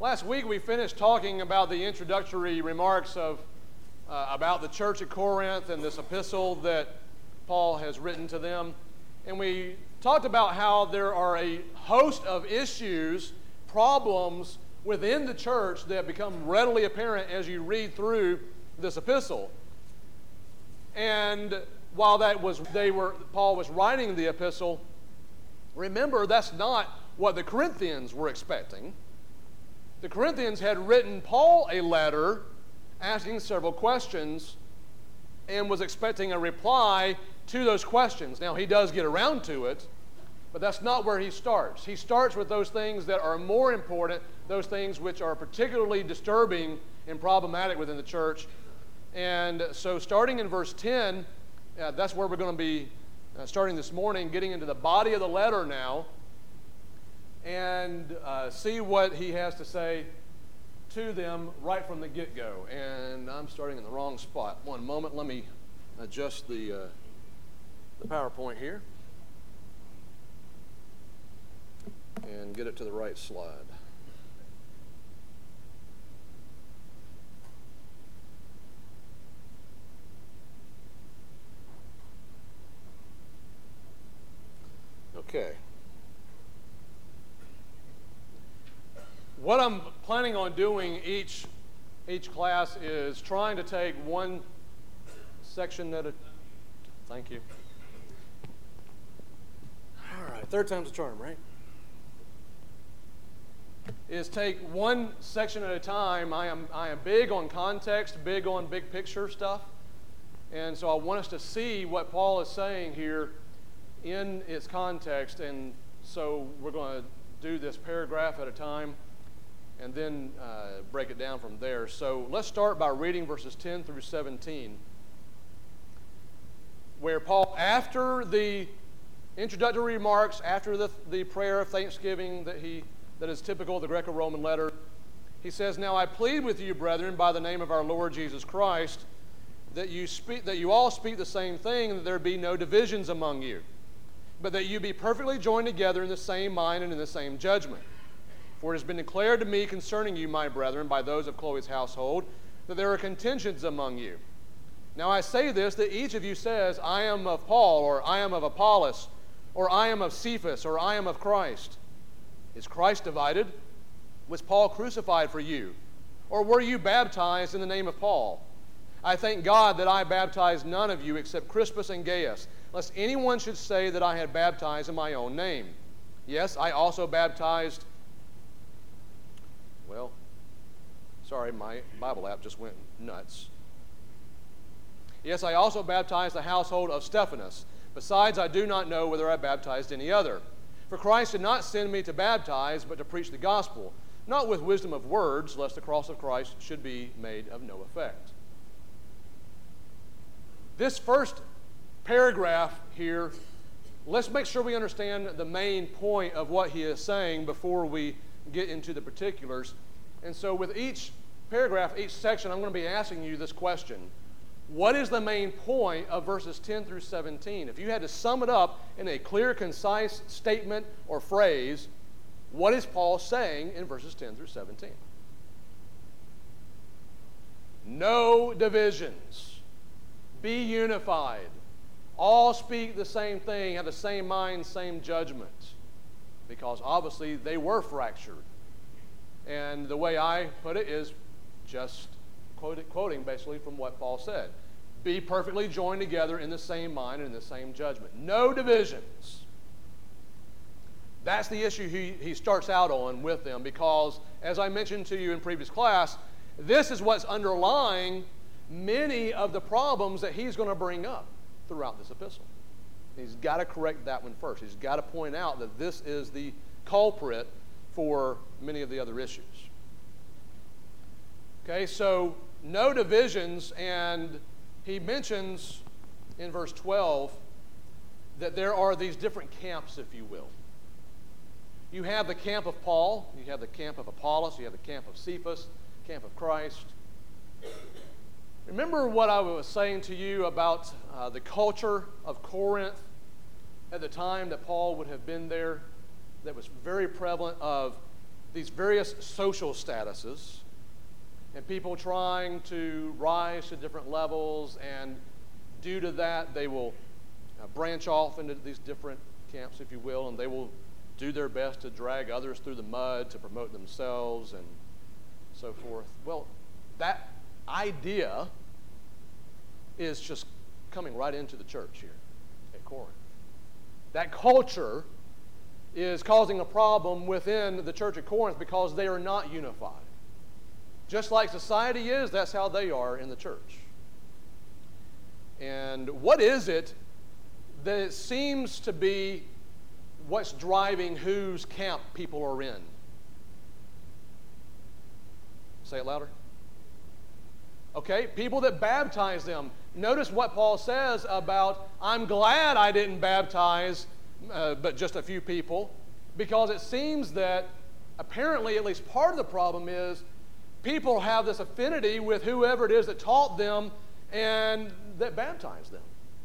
Last week we finished talking about the introductory remarks about the church at Corinth and this epistle that Paul has written to them. And we talked about how there are a host of issues, problems within the church that become readily apparent as you read through this epistle. And while Paul was writing the epistle, remember that's not what the Corinthians were expecting. The Corinthians had written Paul a letter asking several questions and was expecting a reply to those questions. Now, he does get around to it, but that's not where he starts. He starts with those things that are more important, those things which are particularly disturbing and problematic within the church. And so starting in verse 10, that's where we're going to be starting this morning, getting into the body of the letter now, and see what he has to say to them right from the get-go. And I'm starting in the wrong spot. One moment, let me adjust the PowerPoint here and get it to the right slide. Okay. What I'm planning on doing each class is trying to take one section at a... Thank you. All right, third time's a charm, right? Is take one section at a time. I am big on context, big on big picture stuff. And so I want us to see what Paul is saying here in its context. And so we're going to do this paragraph at a time and then break it down from there. So let's start by reading verses 10 through 17, where Paul, after the introductory remarks, after the prayer of thanksgiving that is typical of the Greco-Roman letter, he says, "Now I plead with you, brethren, by the name of our Lord Jesus Christ, that you all speak the same thing, and that there be no divisions among you, but that you be perfectly joined together in the same mind and in the same judgment. For it has been declared to me concerning you, my brethren, by those of Chloe's household, that there are contentions among you. Now I say this, that each of you says, I am of Paul, or I am of Apollos, or I am of Cephas, or I am of Christ. Is Christ divided? Was Paul crucified for you? Or were you baptized in the name of Paul? I thank God that I baptized none of you except Crispus and Gaius, lest anyone should say that I had baptized in my own name. Yes, I also baptized... Well, sorry, my Bible app just went nuts. Yes, I also baptized the household of Stephanas. Besides, I do not know whether I baptized any other. For Christ did not send me to baptize, but to preach the gospel, not with wisdom of words, lest the cross of Christ should be made of no effect." This first paragraph here, let's make sure we understand the main point of what he is saying before we get into the particulars. And so with each paragraph, each section, I'm going to be asking you this question. What is the main point of verses 10 through 17? If you had to sum it up in a clear, concise statement or phrase, what is Paul saying in verses 10 through 17? No divisions. Be unified. All speak the same thing, have the same mind, same judgment. Because obviously they were fractured. And the way I put it is just quoting basically from what Paul said. Be perfectly joined together in the same mind and in the same judgment. No divisions. That's the issue he starts out on with them, because as I mentioned to you in previous class, this is what's underlying many of the problems that he's going to bring up throughout this epistle. He's got to correct that one first. He's got to point out that this is the culprit for many of the other issues. Okay, so no divisions, and he mentions in verse 12 that there are these different camps, if you will. You have the camp of Paul, you have the camp of Apollos, you have the camp of Cephas, camp of Christ. Remember what I was saying to you about the culture of Corinth at the time that Paul would have been there, that was very prevalent of these various social statuses, and people trying to rise to different levels, and due to that, they will branch off into these different camps, if you will, and they will do their best to drag others through the mud to promote themselves and so forth. Well, that idea is just coming right into the church here at Corinth. That culture is causing a problem within the church at Corinth because they are not unified. Just like society is, that's how they are in the church. And what is it that it seems to be what's driving whose camp people are in? Say it louder. Okay, people that baptize them. Notice what Paul says about, I'm glad I didn't baptize but just a few people, because it seems that apparently at least part of the problem is people have this affinity with whoever it is that taught them and that baptized them.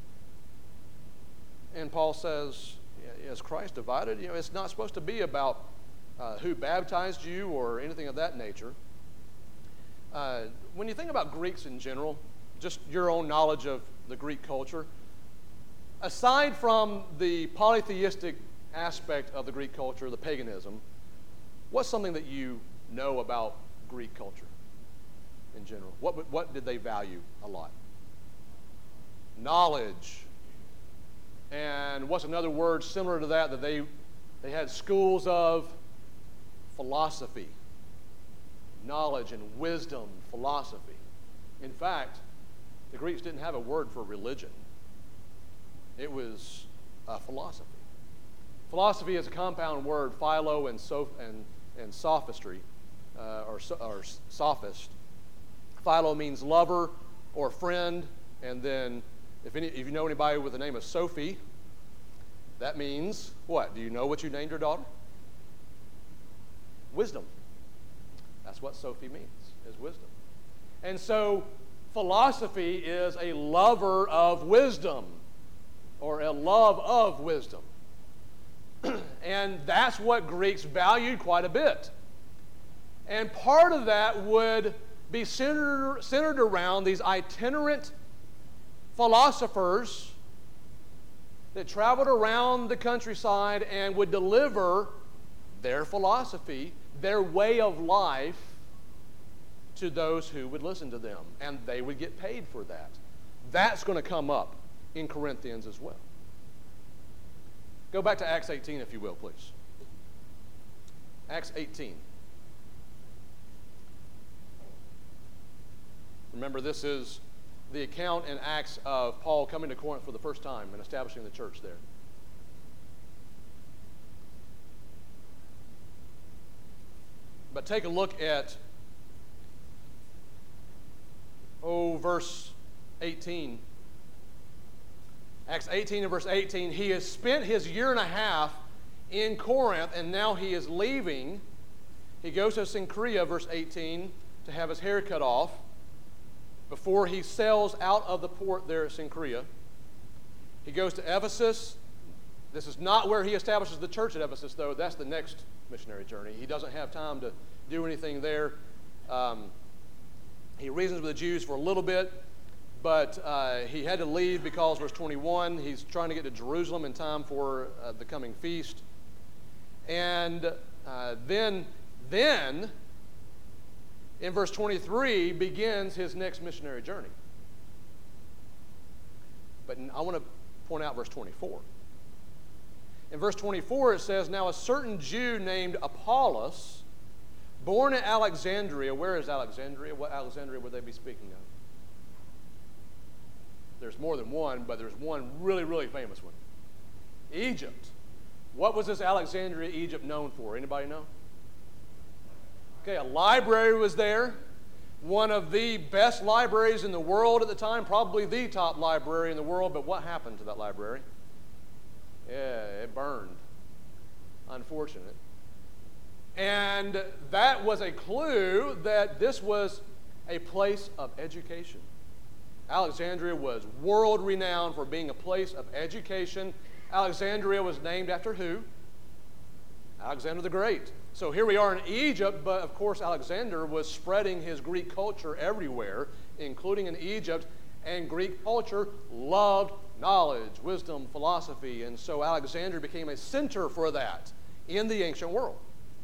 And Paul says, is Christ divided? It's not supposed to be about who baptized you or anything of that nature. When you think about Greeks in general, just your own knowledge of the Greek culture, aside from the polytheistic aspect of the Greek culture, the paganism, what's something that you know about Greek culture in general? What did they value a lot? Knowledge. And what's another word similar to that they had schools of? Philosophy. Knowledge and wisdom, philosophy. In fact, the Greeks didn't have a word for religion. It was philosophy. Philosophy is a compound word, philo and sophistry, or sophist. Philo means lover or friend, and then if you know anybody with the name of Sophie, that means what? Do you know what you named your daughter? Wisdom. That's what Sophie means, is wisdom. And so philosophy is a lover of wisdom, or a love of wisdom. And that's what Greeks valued quite a bit. And part of that would be centered around these itinerant philosophers that traveled around the countryside and would deliver their philosophy, their way of life, to those who would listen to them. And they would get paid for that. That's going to come up in Corinthians as well. Go back to Acts 18, if you will, please. Acts 18. Remember, this is the account in Acts of Paul coming to Corinth for the first time and establishing the church there. But take a look at, verse 18. Acts 18 and verse 18. He has spent his year and a half in Corinth, and now he is leaving. He goes to Cenchrea, verse 18, to have his hair cut off before he sails out of the port there at Cenchrea. He goes to Ephesus. This is not where he establishes the church at Ephesus, though. That's the next missionary journey. He doesn't have time to do anything there. He reasons with the Jews for a little bit, but he had to leave because, verse 21, he's trying to get to Jerusalem in time for the coming feast. And then in verse 23 begins his next missionary journey. But I want to point out verse 24. In verse 24 it says, now a certain Jew named Apollos, born at Alexandria. Where is Alexandria? What Alexandria would they be speaking of? There's more than one, but there's one really, really famous one. Egypt. What was this Alexandria, Egypt known for? Anybody know? Okay, a library was there. One of the best libraries in the world at the time, probably the top library in the world, but what happened to that library? Yeah, it burned. Unfortunate. And that was a clue that this was a place of education. Alexandria was world-renowned for being a place of education. Alexandria was named after who? Alexander the Great. So here we are in Egypt, but of course Alexander was spreading his Greek culture everywhere, including in Egypt, and Greek culture loved knowledge, wisdom, philosophy, and so Alexander became a center for that in the ancient world.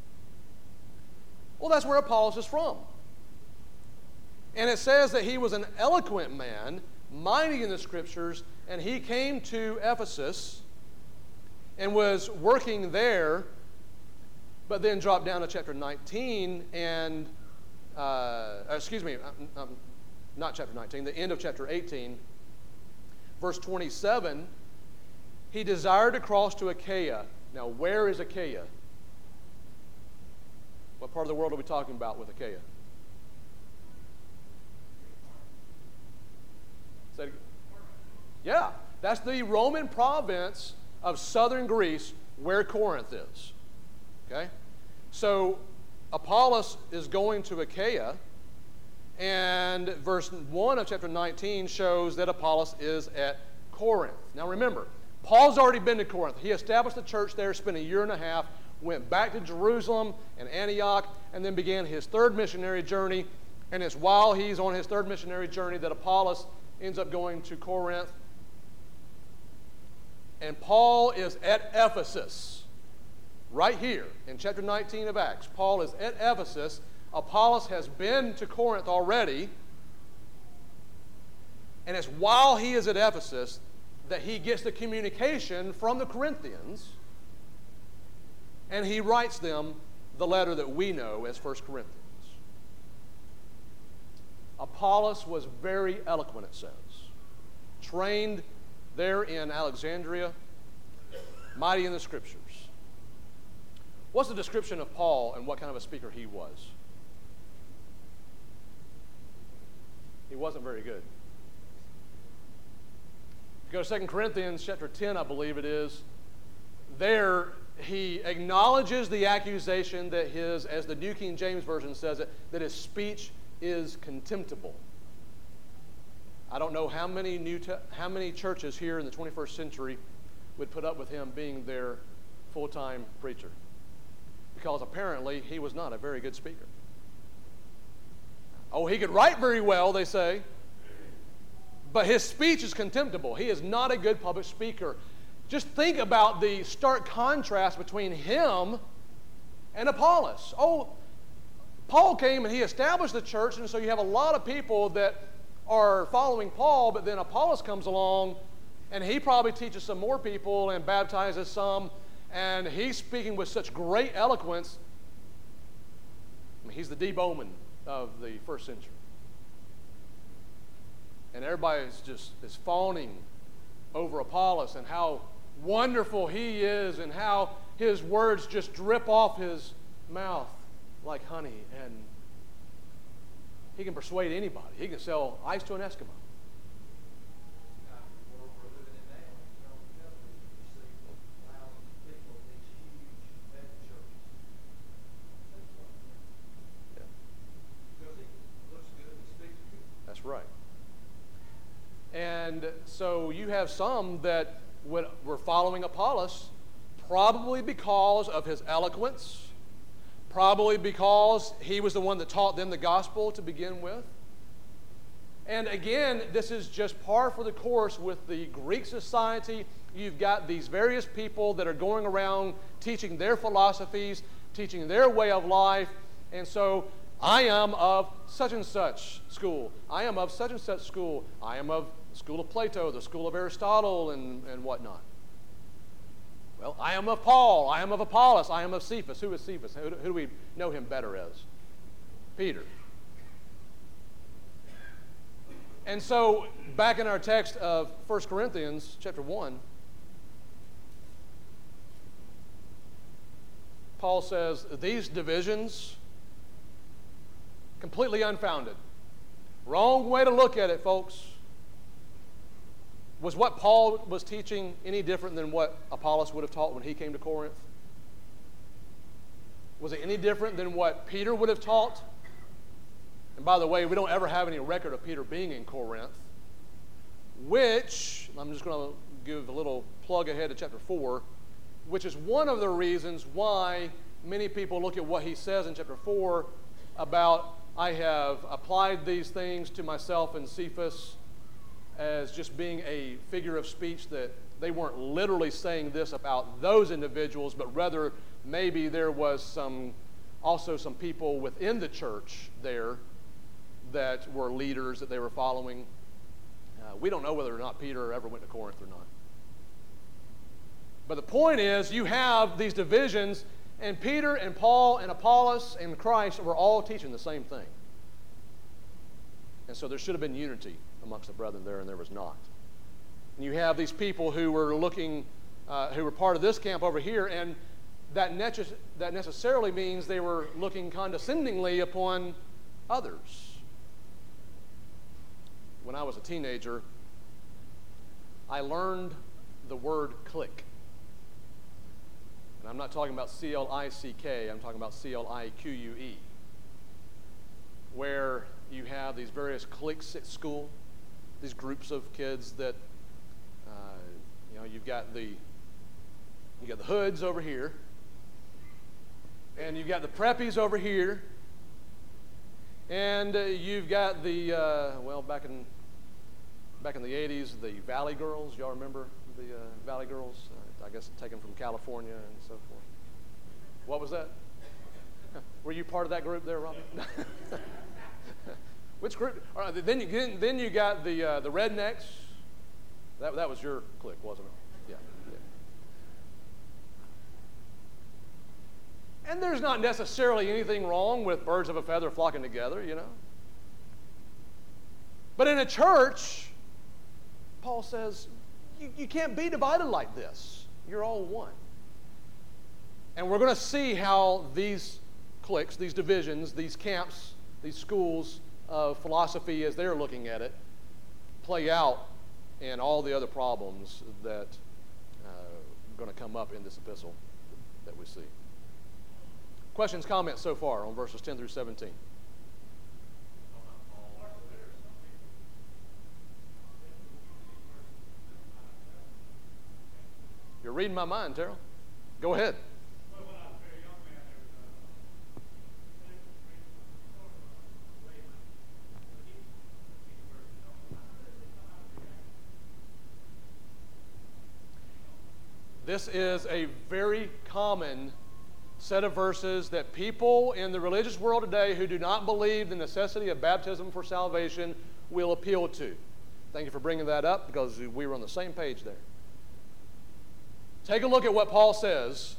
Well, that's where Apollos is from. And it says that he was an eloquent man, mighty in the Scriptures, and he came to Ephesus and was working there, but then dropped down to chapter 19 and, not chapter 19, the end of chapter 18, verse 27, he desired to cross to Achaia. Now, where is Achaia? What part of the world are we talking about with Achaia? Say it again. Yeah, that's the Roman province of southern Greece where Corinth is. Okay? So Apollos is going to Achaia, and verse 1 of chapter 19 shows that Apollos is at Corinth. Now remember, Paul's already been to Corinth. He established the church there, spent a year and a half, went back to Jerusalem and Antioch, and then began his third missionary journey. And it's while he's on his third missionary journey that Apollos ends up going to Corinth. And Paul is at Ephesus, right here in chapter 19 of Acts. Paul is at Ephesus. Apollos has been to Corinth already. And it's while he is at Ephesus that he gets the communication from the Corinthians, and he writes them the letter that we know as 1 Corinthians. Apollos was very eloquent, it says. Trained there in Alexandria, mighty in the Scriptures. What's the description of Paul and what kind of a speaker he was? He wasn't very good. If you go to 2 Corinthians chapter 10, I believe it is, there he acknowledges the accusation that his, as the New King James Version says it, that his speech is contemptible. I don't know how many churches here in the 21st century would put up with him being their full-time preacher, because apparently he was not a very good speaker. Oh, he could write very well, they say, but his speech is contemptible. He is not a good public speaker. Just think about the stark contrast between him and Apollos. Oh, Paul came and he established the church, and so you have a lot of people that are following Paul, but then Apollos comes along, and he probably teaches some more people and baptizes some, and he's speaking with such great eloquence. I mean, he's the D. Bowman of the first century. And everybody is fawning over Apollos and how wonderful he is and how his words just drip off his mouth like honey, and he can persuade anybody. He can sell ice to an Eskimo. That's right. And so you have some that were following Apollos probably because of his eloquence, probably because he was the one that taught them the gospel to begin with. And again, this is just par for the course with the Greek society. You've got these various people that are going around teaching their philosophies, teaching their way of life. And so I am of such and such school. I am of such and such school. I am of the school of Plato, the school of Aristotle, and whatnot. Well, I am of Paul. I am of Apollos. I am of Cephas. Who is Cephas? Who do we know him better as? Peter. And so, back in our text of 1 Corinthians chapter 1, Paul says, these divisions, completely unfounded. Wrong way to look at it, folks. Was what Paul was teaching any different than what Apollos would have taught when he came to Corinth? Was it any different than what Peter would have taught? And by the way, we don't ever have any record of Peter being in Corinth, which, I'm just going to give a little plug ahead to chapter 4, which is one of the reasons why many people look at what he says in chapter 4 about, I have applied these things to myself and Cephas, as just being a figure of speech, that they weren't literally saying this about those individuals, but rather maybe there was also some people within the church there that were leaders that they were following. We don't know whether or not Peter ever went to Corinth or not. But the point is, you have these divisions, and Peter and Paul and Apollos and Christ were all teaching the same thing. And so there should have been unity amongst the brethren there, and there was not. And you have these people who were looking, who were part of this camp over here, and that necessarily means they were looking condescendingly upon others. When I was a teenager, I learned the word clique. And I'm not talking about C-L-I-C-K, I'm talking about C-L-I-Q-U-E, where you have these various cliques at school, these groups of kids that, you've got the hoods over here, and you've got the preppies over here, and you've got the, back in the 80s, the Valley Girls. Y'all remember the Valley Girls? I guess taken from California and so forth. What was that? Were you part of that group there, Robbie? Which group? All right, then you got the rednecks. That was your clique, wasn't it? Yeah. And there's not necessarily anything wrong with birds of a feather flocking together, But in a church, Paul says, you can't be divided like this. You're all one. And we're going to see how these cliques, these divisions, these camps, these schools of philosophy, as they're looking at it, play out in all the other problems that are going to come up in this epistle that we see. Questions, comments so far on verses 10 through 17? You're reading my mind, Terrell. Go ahead. This is a very common set of verses that people in the religious world today who do not believe the necessity of baptism for salvation will appeal to. Thank you for bringing that up, because we were on the same page there. Take a look at what Paul says.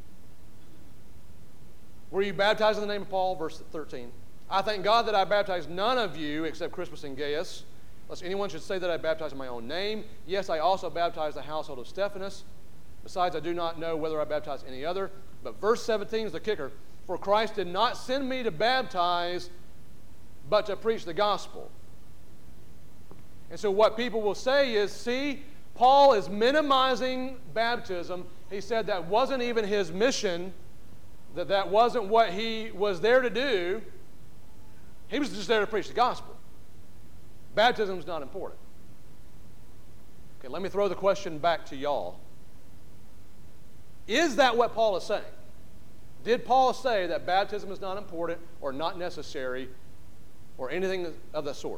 Were you baptized in the name of Paul? Verse 13. I thank God that I baptized none of you except Crispus and Gaius, lest anyone should say that I baptized in my own name. Yes, I also baptized the household of Stephanas. Besides, I do not know whether I baptized any other. But verse 17 is the kicker. For Christ did not send me to baptize, but to preach the gospel. And so what people will say is, see, Paul is minimizing baptism. He said that wasn't even his mission, that wasn't what he was there to do. He was just there to preach the gospel. Baptism is not important. Okay, let me throw the question back to y'all. Is that what Paul is saying? Did Paul say that baptism is not important or not necessary or anything of that sort?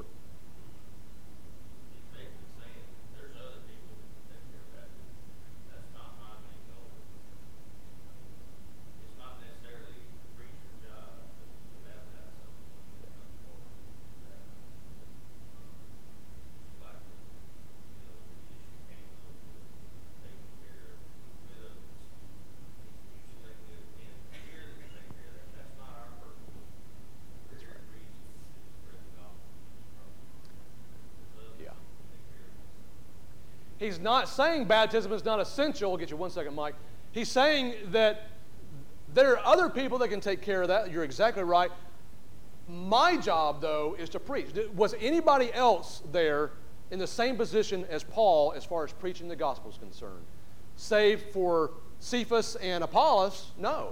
He's not saying baptism is not essential. I'll get you 1 second, Mike. He's saying that there are other people that can take care of that. You're exactly right. My job, though, is to preach. Was anybody else there in the same position as Paul as far as preaching the gospel is concerned? Save for Cephas and Apollos? No.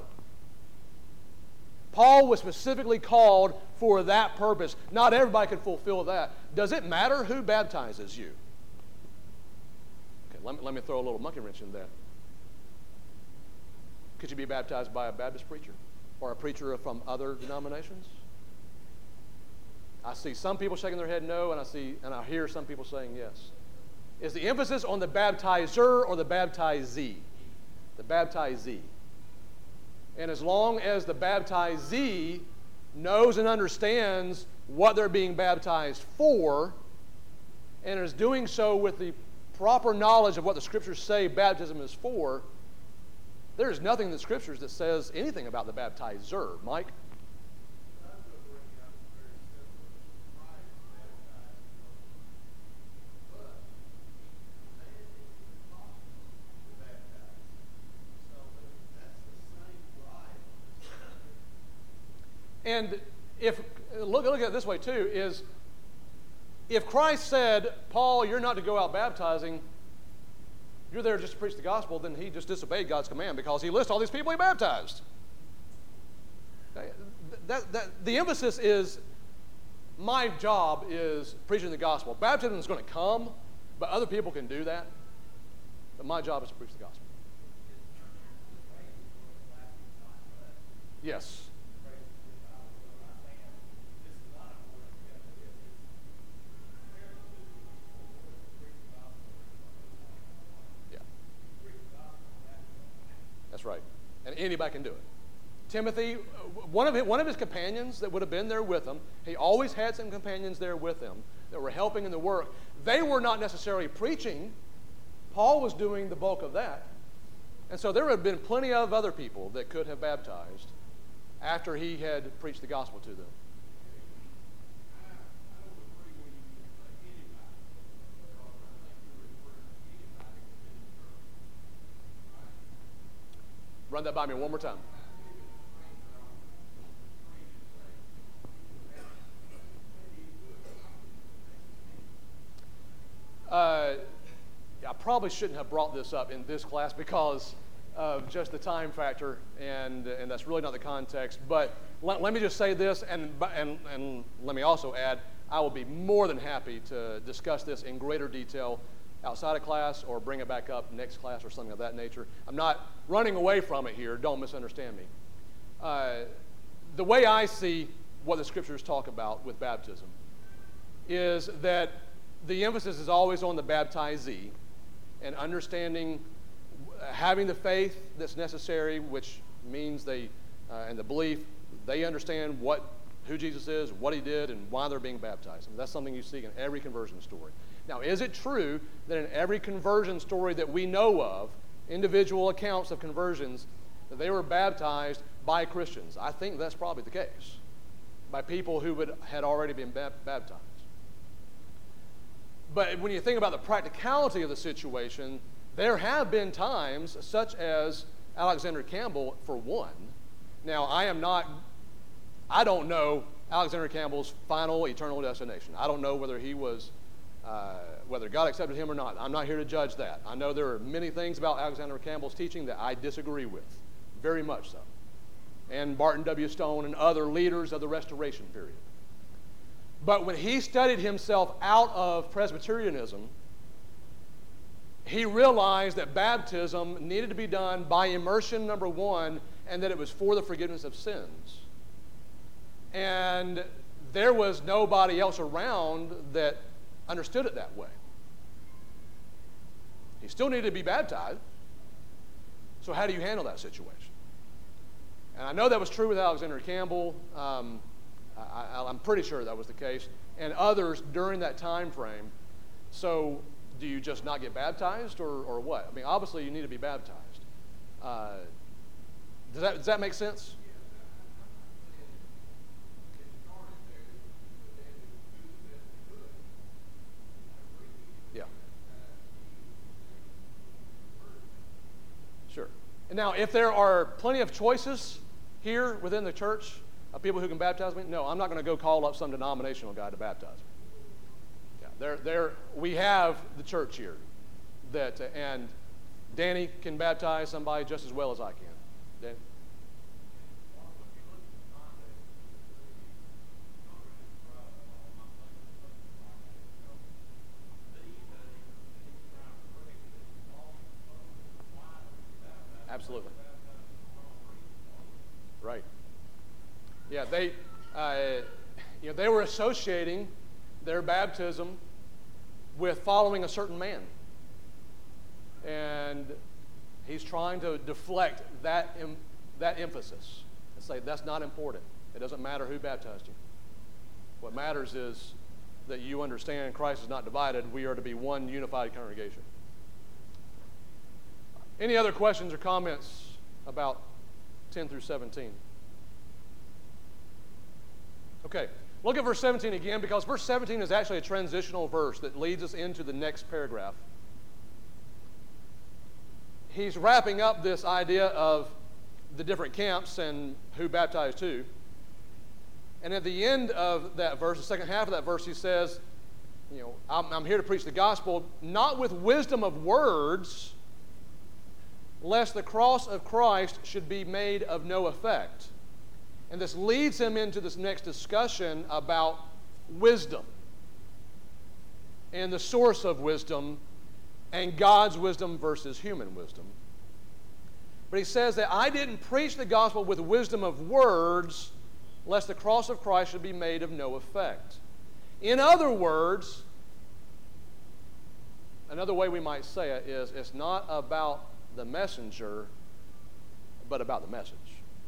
Paul was specifically called for that purpose. Not everybody could fulfill that. Does it matter who baptizes you? Let me throw a little monkey wrench in that. Could you be baptized by a Baptist preacher or a preacher from other denominations? I see some people shaking their head no, and I hear some people saying yes. Is the emphasis on the baptizer or the baptizee? The baptizee. And as long as the baptizee knows and understands what they're being baptized for, and is doing so with the proper knowledge of what the Scriptures say baptism is for, there is nothing in the Scriptures that says anything about the baptizer. Mike? And look at it this way too, is if Christ said, Paul, you're not to go out baptizing, you're there just to preach the gospel, then he just disobeyed God's command because he lists all these people he baptized. The emphasis is, my job is preaching the gospel. Baptism is going to come, but other people can do that. But my job is to preach the gospel. Yes. That's right. And anybody can do it. Timothy, one of his companions that would have been there with him, he always had some companions there with him that were helping in the work. They were not necessarily preaching. Paul was doing the bulk of that. And so there would have been plenty of other people that could have baptized after he had preached the gospel to them. Run that by me one more time. I probably shouldn't have brought this up in this class because of just the time factor, and that's really not the context. But let me just say this, and let me also add, I will be more than happy to discuss this in greater detail outside of class or bring it back up next class or something of that nature. I'm not running away from it here. Don't misunderstand me. The way I see what the Scriptures talk about with baptism is that the emphasis is always on the baptizee and understanding, having the faith that's necessary, which means and the belief, they understand who Jesus is, what he did, and why they're being baptized. And that's something you see in every conversion story. Now, is it true that in every conversion story that we know of, individual accounts of conversions, that they were baptized by Christians? I think that's probably the case, by people who had already been baptized. But when you think about the practicality of the situation, there have been times, such as Alexander Campbell, for one. Now, I don't know Alexander Campbell's final eternal destination. I don't know whether whether God accepted him or not. I'm not here to judge that. I know there are many things about Alexander Campbell's teaching that I disagree with, very much so. And Barton W. Stone and other leaders of the Restoration period. But when he studied himself out of Presbyterianism, he realized that baptism needed to be done by immersion, number one, and that it was for the forgiveness of sins. And there was nobody else around that understood it that way. He still needed to be baptized. So how do you handle that situation? And I know that was true with Alexander Campbell. I'm pretty sure that was the case. And others during that time frame. So do you just not get baptized or what? I mean, obviously you need to be baptized. Does that make sense? Yeah. Sure. And now, if there are plenty of choices here within the church of people who can baptize me, no, I'm not going to go call up some denominational guy to baptize me. Yeah, we have the church here and Danny can baptize somebody just as well as I can. Danny? Absolutely. Right. Yeah, they were associating their baptism with following a certain man. And he's trying to deflect that emphasis and say that's not important. It doesn't matter who baptized you. What matters is that you understand Christ is not divided. We are to be one unified congregation. Any other questions or comments about 10 through 17? Okay, look at verse 17 again, because verse 17 is actually a transitional verse that leads us into the next paragraph. He's wrapping up this idea of the different camps and who baptized who. And at the end of that verse, the second half of that verse, he says, I'm here to preach the gospel, not with wisdom of words, lest the cross of Christ should be made of no effect. And this leads him into this next discussion about wisdom and the source of wisdom and God's wisdom versus human wisdom. But he says that I didn't preach the gospel with wisdom of words, lest the cross of Christ should be made of no effect. In other words, another way we might say it is it's not about the messenger, but about the message.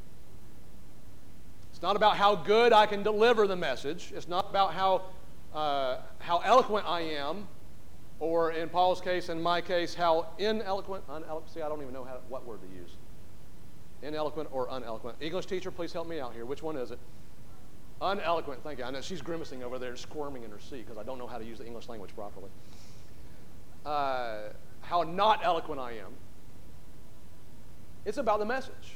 It's not about how good I can deliver the message. It's not about how eloquent I am, or in Paul's case, in my case, how ineloquent, see, I don't even know what word to use. Ineloquent or uneloquent. English teacher, please help me out here. Which one is it? Uneloquent, thank you. I know she's grimacing over there, squirming in her seat because I don't know how to use the English language properly. How not eloquent I am. It's about the message.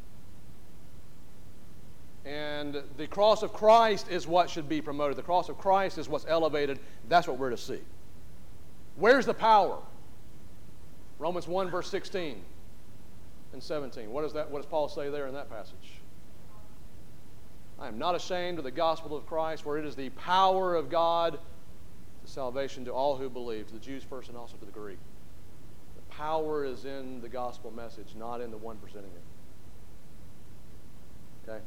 And the cross of Christ is what should be promoted. The cross of Christ is what's elevated. That's what we're to see. Where's the power? Romans 1, verse 16 and 17. What does Paul say there in that passage? I am not ashamed of the gospel of Christ, for it is the power of God to salvation to all who believe, to the Jews first and also to the Greek. The power is in the gospel message, not in the one presenting it. Okay?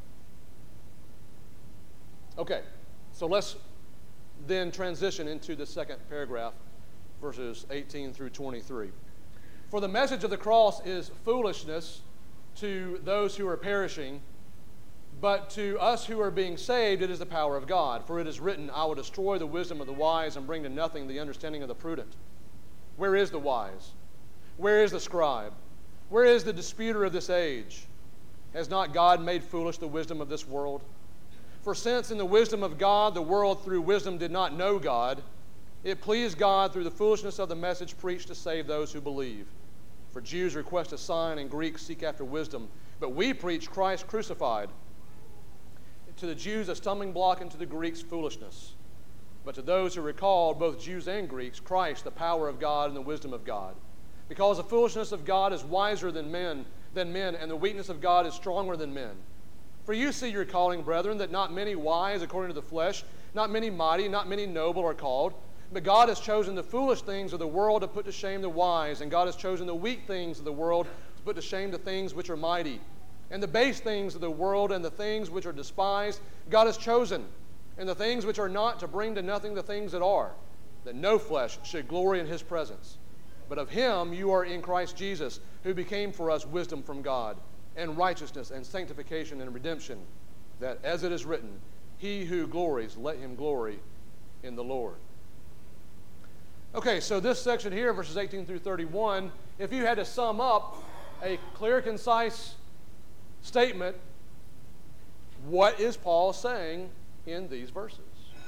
Okay, so let's then transition into the second paragraph, verses 18 through 23. For the message of the cross is foolishness to those who are perishing, but to us who are being saved it is the power of God. For it is written, I will destroy the wisdom of the wise and bring to nothing the understanding of the prudent. Where is the wise? Where is the scribe? Where is the disputer of this age? Has not God made foolish the wisdom of this world? For since in the wisdom of God the world through wisdom did not know God, it pleased God through the foolishness of the message preached to save those who believe. For Jews request a sign and Greeks seek after wisdom, but we preach Christ crucified. To the Jews a stumbling block and to the Greeks foolishness. But to those who are called, both Jews and Greeks, Christ the power of God and the wisdom of God. Because the foolishness of God is wiser than men, and the weakness of God is stronger than men. For you see your calling, brethren, that not many wise according to the flesh, not many mighty, not many noble are called. But God has chosen the foolish things of the world to put to shame the wise, and God has chosen the weak things of the world to put to shame the things which are mighty. And the base things of the world and the things which are despised, God has chosen, and the things which are not to bring to nothing the things that are, that no flesh should glory in his presence. But of him you are in Christ Jesus, who became for us wisdom from God, and righteousness and sanctification and redemption, that as it is written, he who glories, let him glory in the Lord. Okay, so this section here, verses 18 through 31, if you had to sum up a clear, concise statement, what is Paul saying in these verses?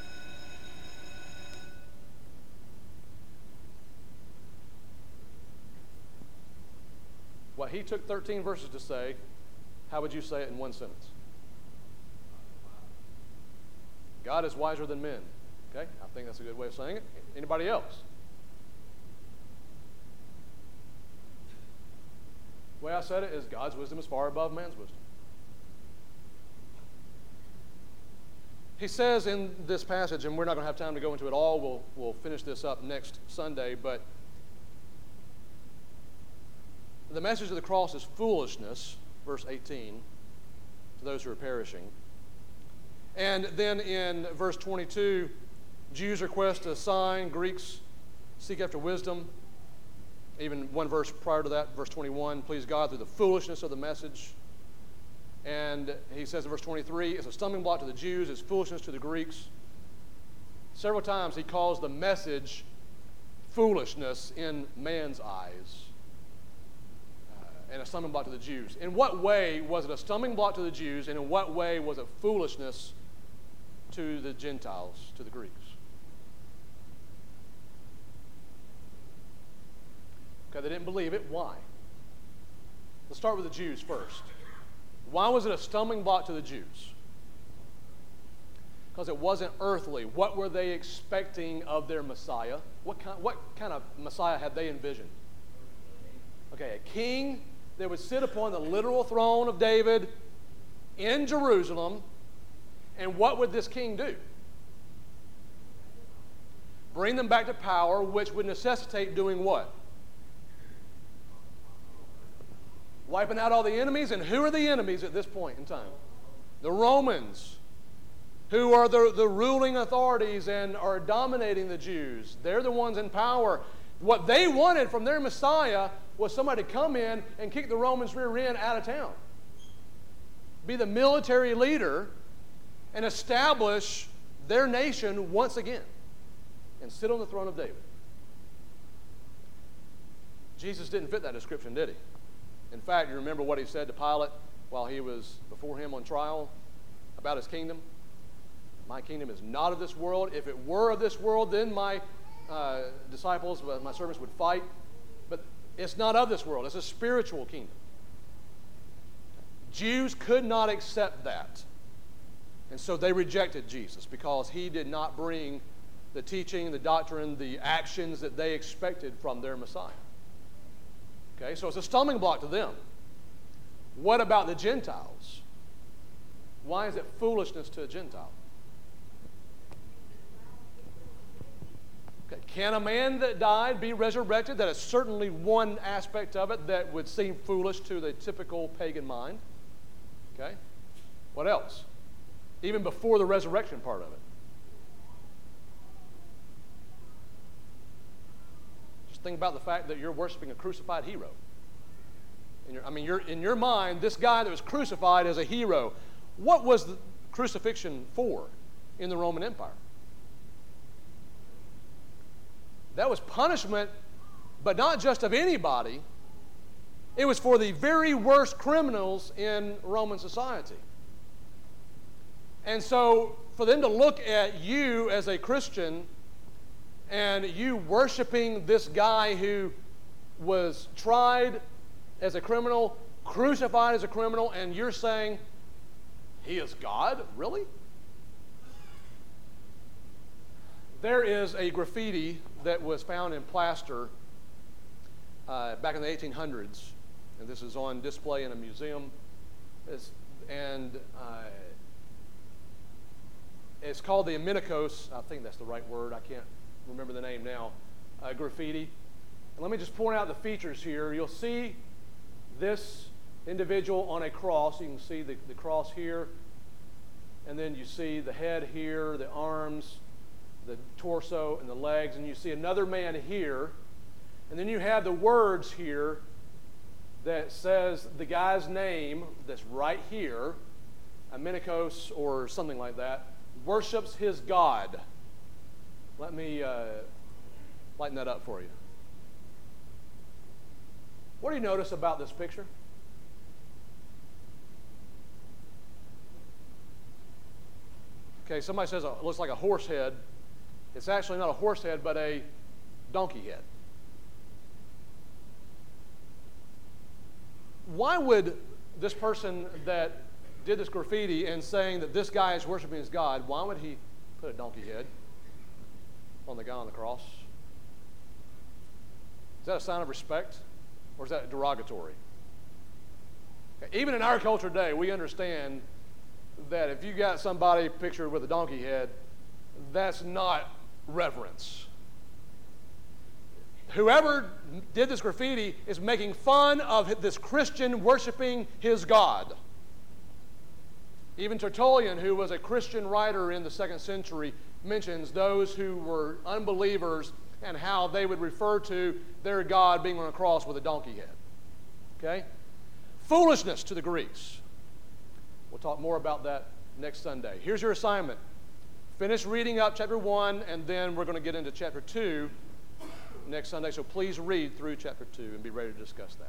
What he took 13 verses to say, how would you say it in one sentence? God is wiser than men. Okay, I think that's a good way of saying it. Anybody else? The way I said it is God's wisdom is far above man's wisdom. He says in this passage, and we're not going to have time to go into it all, we'll finish this up next Sunday, but the message of the cross is foolishness, verse 18, to those who are perishing. And then in verse 22, Jews request a sign, Greeks seek after wisdom. Even one verse prior to that, verse 21, please God through the foolishness of the message. And he says in verse 23, it's a stumbling block to the Jews, it's foolishness to the Greeks. Several times he calls the message foolishness in man's eyes and a stumbling block to the Jews. In what way was it a stumbling block to the Jews, and in what way was it foolishness to the Gentiles, to the Greeks? Okay, they didn't believe it. Why? Let's start with the Jews first. Why was it a stumbling block to the Jews? Because it wasn't earthly. What were they expecting of their Messiah? What kind of Messiah had they envisioned? Okay, a king that would sit upon the literal throne of David in Jerusalem. And what would this king do? Bring them back to power, which would necessitate doing what? Wiping out all the enemies. And who are the enemies at this point in time? The Romans, who are the ruling authorities and are dominating the Jews. They're the ones in power. What they wanted from their Messiah was somebody to come in and kick the Romans' rear end out of town. Be the military leader and establish their nation once again and sit on the throne of David. Jesus didn't fit that description, did he? In fact, you remember what he said to Pilate while he was before him on trial about his kingdom? My kingdom is not of this world. If it were of this world, then my disciples, my servants would fight. But it's not of this world. It's a spiritual kingdom. Jews could not accept that. And so they rejected Jesus because he did not bring the teaching, the doctrine, the actions that they expected from their Messiah. Okay, so it's a stumbling block to them. What about the Gentiles? Why is it foolishness to a Gentile? Okay, can a man that died be resurrected? That is certainly one aspect of it that would seem foolish to the typical pagan mind. Okay, what else? Even before the resurrection part of it. Just think about the fact that you're worshiping a crucified hero. In your mind, this guy that was crucified is a hero. What was the crucifixion for in the Roman Empire? That was punishment, but not just of anybody. It was for the very worst criminals in Roman society. And so for them to look at you as a Christian and you worshiping this guy who was tried as a criminal, crucified as a criminal, and you're saying, he is God? Really? There is a graffiti that was found in plaster back in the 1800s, and this is on display in a museum. It's called the Amenikos, I think that's the right word, I can't remember the name now, graffiti. And let me just point out the features here. You'll see this individual on a cross. You can see the cross here, and then you see the head here, the arms, the torso, and the legs, and you see another man here, and then you have the words here that says the guy's name that's right here, Amenikos or something like that, worships his God. Let me lighten that up for you. What do you notice about this picture? Okay, somebody says it looks like a horse head. It's actually not a horse head, but a donkey head. Why would this person that did this graffiti and saying that this guy is worshiping his God, why would he put a donkey head on the guy on the cross? Is that a sign of respect, or is that derogatory? Okay, even in our culture today, we understand that if you got somebody pictured with a donkey head, that's not reverence. Whoever did this graffiti is making fun of this Christian worshiping his God. Even Tertullian, who was a Christian writer in the 2nd century, mentions those who were unbelievers and how they would refer to their God being on a cross with a donkey head. Okay? Foolishness to the Greeks. We'll talk more about that next Sunday. Here's your assignment. Finish reading up chapter 1, and then we're going to get into chapter 2 next Sunday. So please read through chapter 2 and be ready to discuss that.